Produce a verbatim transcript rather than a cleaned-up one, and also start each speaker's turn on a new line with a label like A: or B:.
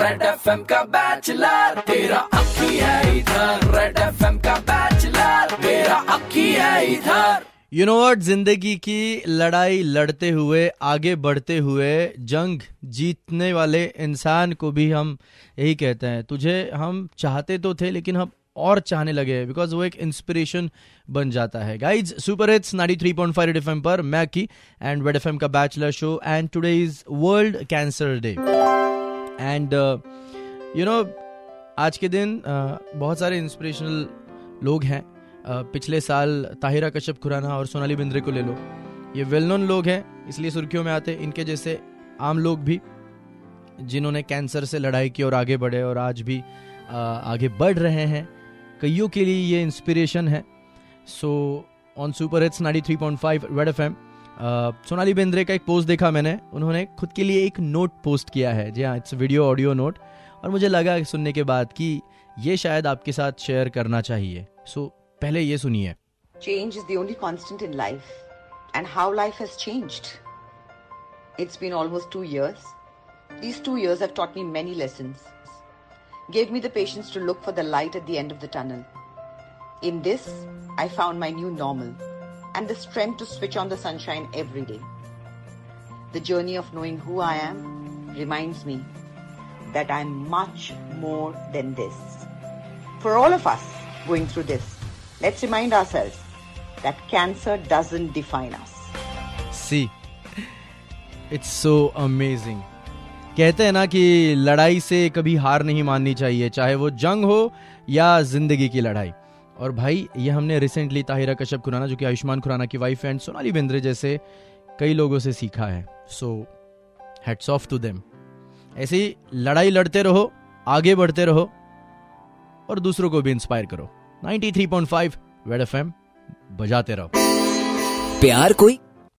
A: Red FM का bachelor, तेरा अक्की है इधर, रेड एफएम का बैचलर, तेरा अक्की है इधर।
B: यू नो व्हाट, जिंदगी की लड़ाई लड़ते हुए, आगे बढ़ते हुए, जंग जीतने वाले इंसान को भी हम यही कहते हैं, तुझे हम चाहते तो थे लेकिन हम और चाहने लगे, बिकॉज वो एक इंस्पिरेशन बन जाता है। Guys, super hits ninety three point five red FM पर मैं की एंड रेड एफएम का bachelor show, and today is world cancer day. And you know, आज के दिन uh, बहुत सारे इंस्पिरेशनल लोग हैं। uh, पिछले साल ताहिरा कश्यप खुराना और सोनाली बिंद्रे को ले लो, ये वेल नोन लोग हैं इसलिए सुर्खियों में आते। इनके जैसे आम लोग भी जिन्होंने कैंसर से लड़ाई की और आगे बढ़े और आज भी uh, आगे बढ़ रहे हैं, कईयों के लिए ये इंस्पिरेशन है। So on super hits ninety three point five red FM, Sonali Bendre का एक पोस्ट देखा मैंने, उन्होंने खुद के लिए एक नोट पोस्ट किया है। जी हाँ, इट्स वीडियो ऑडियो नोट, और मुझे लगा सुनने के बाद कि ये शायद आपके साथ शेयर करना चाहिए। सो so, पहले ये सुनिए।
C: Change is the only constant in life, and how life has changed. It's been almost two years. These two years have taught me many lessons. Gave me the patience to look for the light at the end of the tunnel. In this, I found my new normal and the strength to switch on the sunshine every day. The journey of knowing who I am reminds me that I'm much more than this. For all of us going through this, let's remind ourselves that cancer doesn't define us.
B: See, it's so amazing. कहते हैं ना कि लड़ाई से कभी हार नहीं माननी चाहिए, चाहे वो जंग हो या जिंदगी की लड़ाई। और भाई, ये हमने रिसेंटली ताहिरा कश्यप खुराना, जो कि आयुष्मान खुराना की वाइफ, एंड सोनाली बिंद्रे जैसे कई लोगों से सीखा है। So hats off to them. ऐसे ही लड़ाई लड़ते रहो, आगे बढ़ते रहो और दूसरों को भी इंस्पायर करो। Ninety three point five red FM बजाते रहो।
D: प्यार कोई